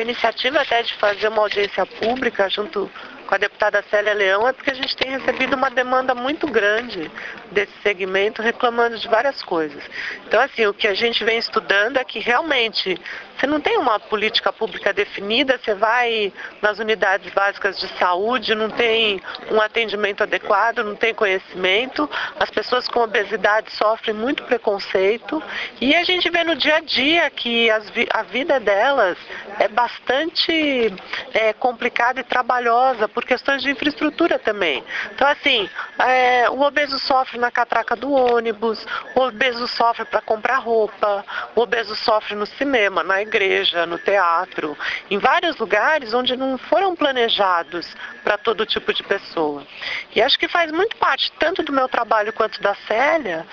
iniciativa até de fazer uma audiência pública junto com a deputada Célia Leão é porque a gente tem recebido uma demanda muito grande desse segmento reclamando de várias coisas. Então, assim, o que a gente vem estudando é que realmente você não tem uma política pública definida, você vai nas unidades básicas de saúde, não tem um atendimento adequado, não tem conhecimento, as pessoas com obesidade sofrem muito preconceito e a gente vê no dia a dia que a vida delas é bastante complicada e trabalhosa por questões de infraestrutura também. Então, assim, o obeso sofre na catraca do ônibus, o obeso sofre para comprar roupa, o obeso sofre no cinema, na igreja, no teatro, em vários lugares onde não foram planejados para todo tipo de pessoa. E acho que faz muito parte, tanto do meu trabalho quanto da Célia,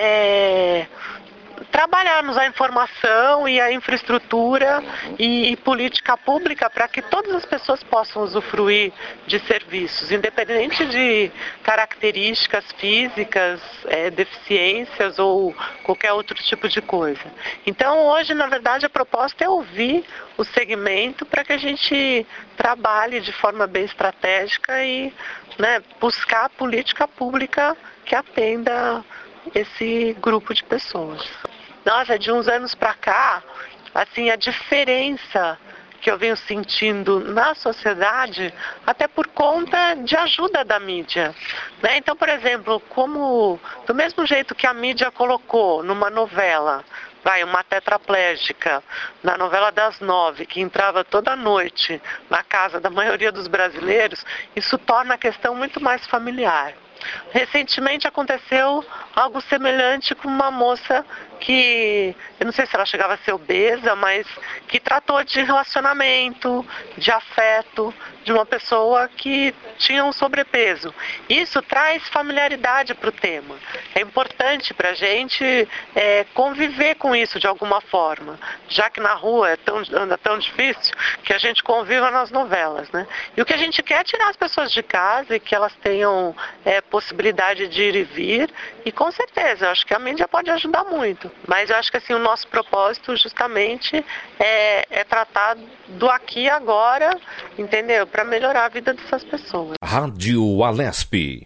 trabalharmos a informação e a infraestrutura e política pública para que todas as pessoas possam usufruir de serviços, independente de características físicas, deficiências ou qualquer outro tipo de coisa. Então, hoje, na verdade, a proposta é ouvir o segmento para que a gente trabalhe de forma bem estratégica e, buscar política pública que atenda esse grupo de pessoas. Nossa, de uns anos para cá, assim, a diferença que eu venho sentindo na sociedade, até por conta de ajuda da mídia. Né? Então, por exemplo, do mesmo jeito que a mídia colocou numa novela, uma tetraplégica, na novela das 9, que entrava toda noite na casa da maioria dos brasileiros, isso torna a questão muito mais familiar. Recentemente aconteceu algo semelhante com uma moça que, eu não sei se ela chegava a ser obesa, mas que tratou de relacionamento, de afeto, de uma pessoa que tinha um sobrepeso. Isso traz familiaridade para o tema. É importante para a gente conviver com isso de alguma forma, já que na rua anda tão difícil que a gente conviva nas novelas, né? E o que a gente quer é tirar as pessoas de casa e que elas tenham possibilidade de ir e vir, e com certeza, eu acho que a mídia pode ajudar muito, mas eu acho que assim, o nosso propósito justamente é tratar do aqui e agora, entendeu? Para melhorar a vida dessas pessoas. Rádio Alesp